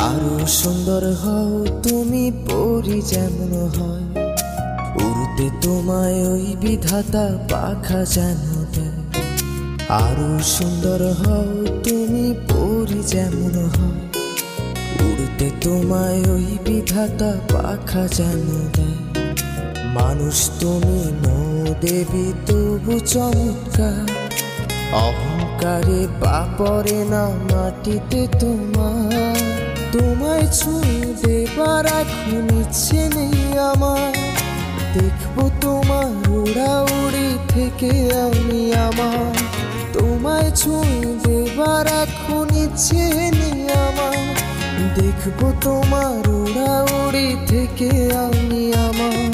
আরো সুন্দর হও তুমি পরি যেমন হয়, উড়তে তোমায় ওই বিধাতা পাখা যেন দেয়। আরো সুন্দর হও তুমি পরি যেমন হয়, উড়তে তোমায় ওই বিধাতা পাখা যেন দেয়। মানুষ তুমি নও দেবী তবু চমৎকার, অহংকারে পা পড়ে না মাটিতে তোমার। তোমায় ছুঁয়ে দেবার এখন ইচ্ছে নেই আমার, দেখবো তোমার উড়াউড়ি থেকে আমি আমার। তোমায় ছুঁয়ে দেবার এখন ইচ্ছে নেই আমার, দেখবো তোমার উড়াউড়ি থেকে আমি আমার।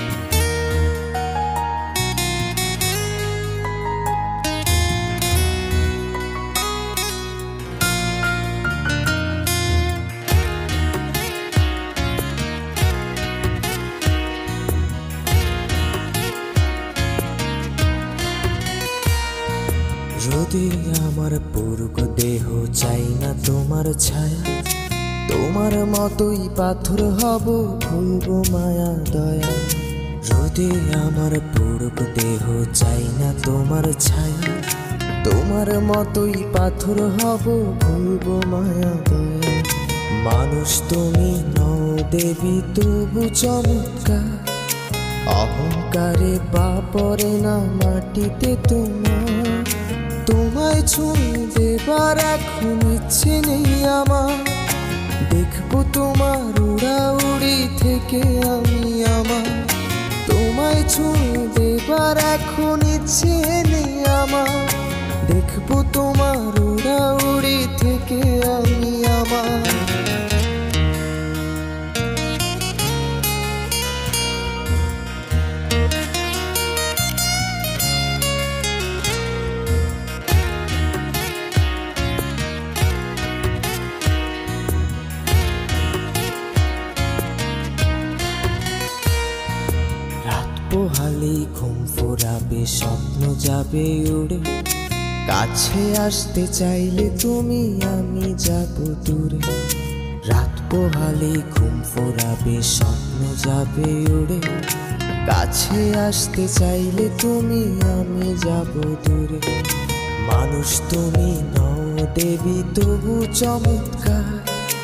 যদি আমার পুরুষ দেহ চাই না তোমার ছায়া, তোমার মতোই পাথর হব ভুলবো মায়া দয়া। যদি আমার পুরুষ দেহ চাই না তোমার ছায়া, তোমার মতোই পাথর হব ভুলবো মায়া দয়া। মানুষ তুমি নও দেবী তবু চমৎকার, অহংকারে পা পড়ে না মাটিতে তোমার। তোমায় ছুঁয়ে দেবার এখন ইচ্ছে নেই আমার, দেখবো তোমার উড়াউড়ি থেকে আমি আমার। তোমায় ছুঁয়ে দেবার এখন ইচ্ছে নেই আমার, দেখবো তোমার উড়াউড়ি থেকে আমি আমার। পোহালেই ঘুম ফোরাবে, স্বপ্ন যাবে উড়ে। কাছে আসতে চাইলে তুমি আমি যাব দূরে। রাত পোহালেই ঘুম ফোরাবে, স্বপ্ন যাবে উড়ে। কাছে আসতে চাইলে তুমি আমি যাব দূরে। মানুষ তুমি নও দেবী তবু চমৎকার,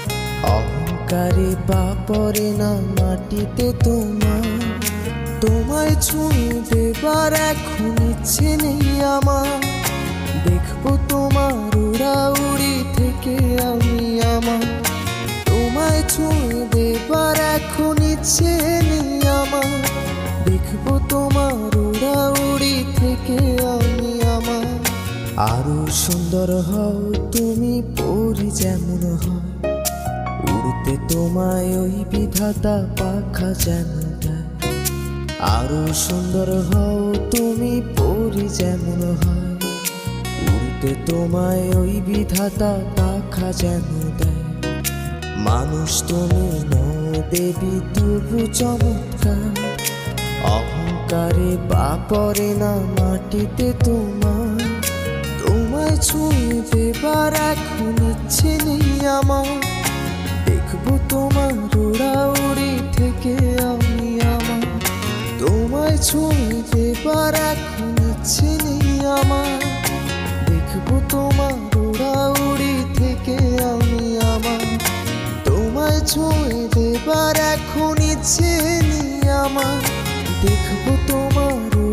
অহংকারে পা পড়ে না মাটিতে তোমার। তোমায় ছুঁয়ে দেবার এখন ইচ্ছে নেই আমার, দেখবো তোমার উড়াউড়ি থেকে আমি আমার। তোমায় ছুঁয়ে দেবার এখন ইচ্ছে নেই আমার, দেখবো তোমার উড়াউড়ি থেকে আমি আমার। আরো সুন্দর হও তুমি পরি যেমন হয়, উড়তে তোমায় ওই বিধাতা পাখা যেন দেয়। আরো সুন্দর হও তুমি পরি যেমন হয়, উড়তে তোমায় ওই বিধাতা পাখা যেন দেয়। মানুষ তুমি নও দেবী তবু চমৎকার, অহংকারে পা পড়ে না মাটিতে তোমার। তোমায় ছুঁয়ে দেবার এখন ইচ্ছে নেই আমার, দেখবো তোমার উড়াউড়ি থেকে আমি আমার। তোমায় ছুঁয়ে দেবার এখন ইচ্ছে নেই আমার, দেখবো তোমার উড়াউড়ি থেকে আমি আমার। তোমায় ছুঁয়ে দেবার এখন ইচ্ছে নেই আমার, দেখবো তোমার